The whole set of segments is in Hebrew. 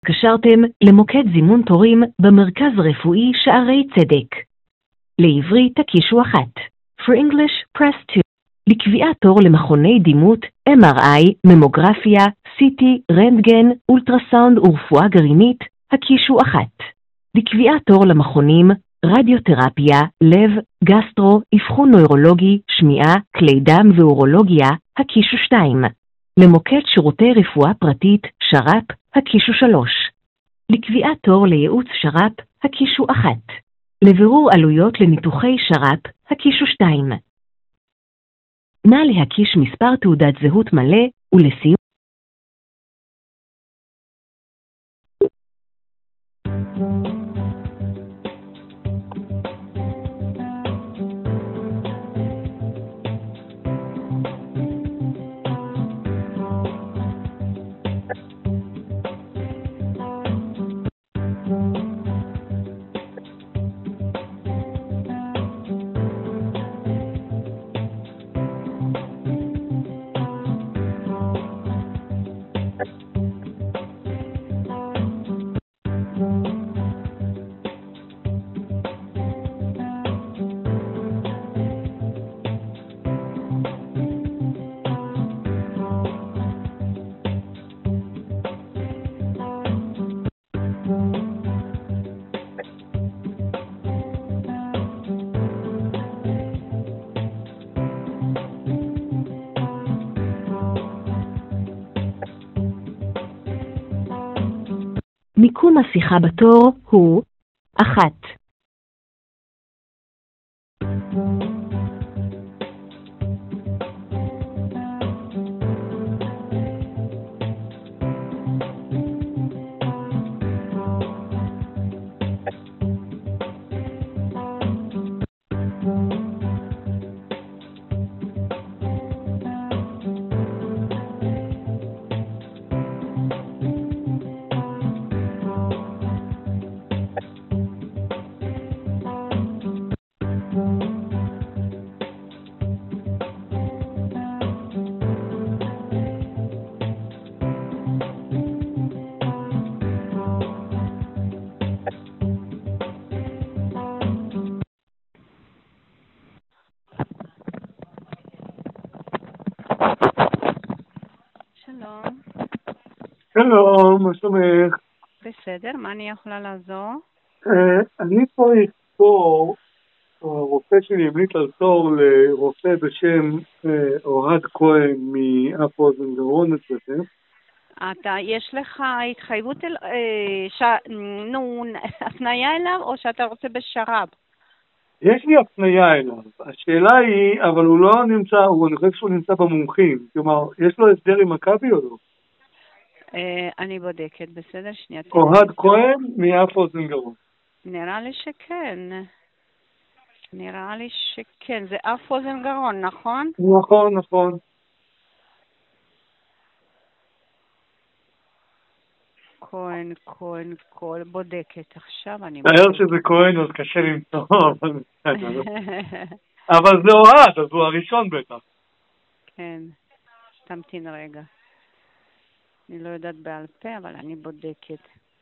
קשרתם למוקד זימון תורים במרכז רפואי שערי צדק. לעברית תקישו 1. For English, press 2. לקביעת תור למכוני דימות, MRI, ממוגרפיה, CT, רנטגן, אולטרסאונד ורפואה גרעינית, הקישו 1. לקביעת תור למכונים, רדיותרפיה, לב, גסטרו, אבחון נוירולוגי, שמיעה, כלי דם ואורולוגיה, הקישו 2. למוקד שירותי רפואה פרטית, שר"פ, הקישו 3. לקביעת תור לייעוץ שר"פ, הקישו 1. לבירור עלויות לניתוחי שר"פ, הקישו 2. נא להקיש מספר תעודת זהות מלא ולסיום. מיקום השיחה בתור הוא 1. שלום. שלום, מה שלומך? בסדר, מה אני יכולה לעזור? אני צריך תור, הרופא שלי המליץ על תור לרופא בשם אוהד כהן מאף אוזן גרון אצלכם. יש לך התחייבות, הפניה אליו או שאתה רוצה בשר"פ? יש לי הפניה אליו. השאלה היא, אבל הוא לא נמצא, אני חושב שהוא נמצא במומחים. כלומר, יש לו הסדר עם מכבי או לא? אני בודקת, בסדר? שנייה. אוהד כהן מאף אוזן גרון. נראה לי שכן. זה אף אוזן גרון, נכון? נכון. כהן, בודקת. עכשיו אני תאר שזה כהן, אז קשה למצוא, אבל זה אוהד, אז הוא הראשון בטח. כן, תמתין רגע. אני לא יודעת בעל פה, אבל אני בודקת.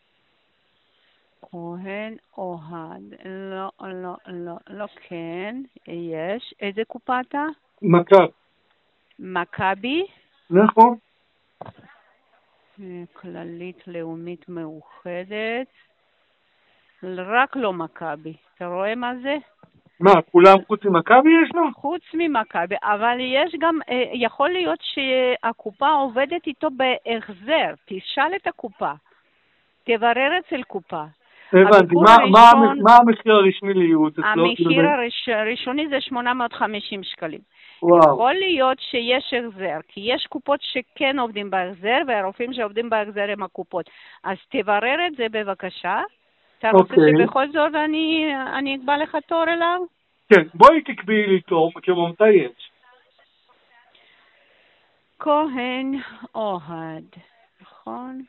כהן, אוהד, לא, כן, יש. איזה קופה אתה? מכבי? נכון. כללית לאומית מאוחדת. רק לא מכבי. אתה רואה מה זה? מה, כולם חוץ ממכבי יש לו? חוץ ממכבי, אבל יש גם, יכול להיות שהקופה עובדת איתו בהחזר. תשאל את הקופה. תברר אצל קופה. הבנתי, מה המחיר הרשמי לייעוץ? המחיר הראשוני זה 850 שקלים. וואו. יכול להיות שיש החזר, כי יש קופות שכן עובדים בהחזר, והרופאים שעובדים בהחזר הם הקופות. אז תברר את זה בבקשה. אתה רוצה שבכל זאת אני אקבע לך תור אליו? כן, בואי תקביעי לי תור, כמו מתי יש? כהן אוהד, נכון?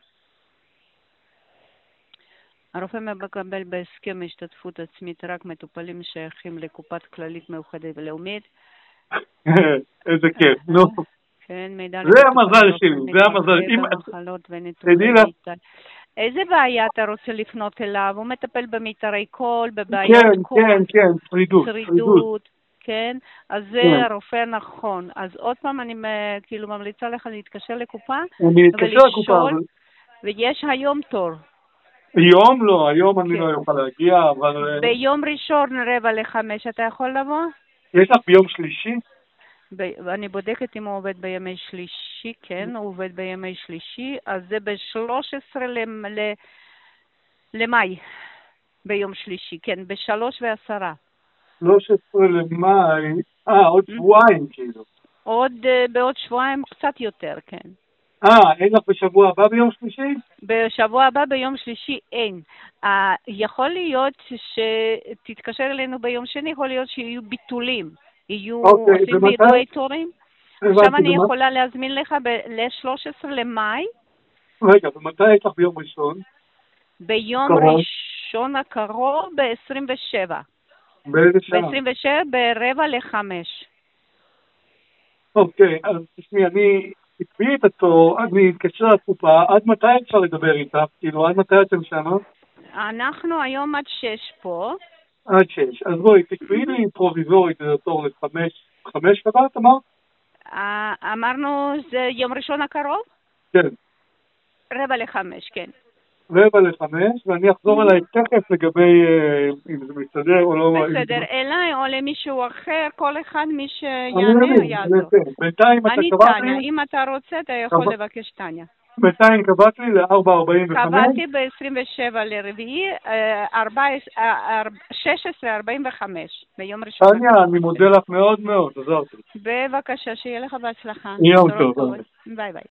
הרופא מקבל בהסכם השתתפות עצמית רק מטופלים שייכים לקופת כללית מאוחדת ולאומית. איזה כיף, נו. כן, מידע. זה המזל שלי, זה המזל. תדעי לך. איזה בעיה אתה רוצה לפנות אליו? הוא מטפל במיתרי קול, בבעיות קול. כן, שרידות, כן? אז זה הרופא הנכון. אז עוד פעם אני כאילו ממליצה לך להתקשר לקופה. אני אתקשר לקופה. ויש היום תור. היום לא, היום אני לא יכול להגיע, אבל... ביום ראשון 4:45 אתה יכול לבוא? יש לך ביום שלישי? אני בודקת אם הוא עובד בימי שלישי, כן, הוא עובד בימי שלישי, אז זה ב-13 למאי, ביום שלישי, כן, ב-3:10. 13 למאי, עוד שבועיים כאילו. בעוד שבועיים קצת יותר, כן. אין לך בשבוע הבא ביום שלישי? בשבוע הבא ביום שלישי אין. יכול להיות שתתקשר אלינו ביום שני, יכול להיות שיהיו ביטולים. יהיו עושים בידועי תורים. עכשיו אני יכולה להזמין לך ל-13 למאי. רגע, ומתי יש לך ביום ראשון? ביום ראשון הקרוב ב-27. באיזה שעה? ב-27 ב-4:45. אוקיי, אז תשמעי, אני תקביעי את התור, אני אתקשר לקופה, עד מתי אפשר לדבר איתך? כאילו, עד מתי אתם שמה? אנחנו היום עד 6 פה. עד 6. אז בואי, תקביעי לי פרוביזורית את התור ל-5 קבעת, אמרת? אמרנו, זה יום ראשון הקרוב? כן. 4:45, כן. 4:45, ואני אחזור אליי תכף לגבי אם זה מסתדר או לא. בסדר, אליי או למישהו אחר, כל אחד מי שיענה יעזור. בינתיים אתה קבעת לי? אם אתה רוצה, אתה יכול לבקש טניה. בינתיים קבעת לי ל-4:45? קבעתי ב-27 לרביעי, 16:45, ביום ראשון. טניה, אני מודה לך מאוד מאוד, עזרת. בבקשה, שיהיה לך בהצלחה. יום טוב. ביי ביי.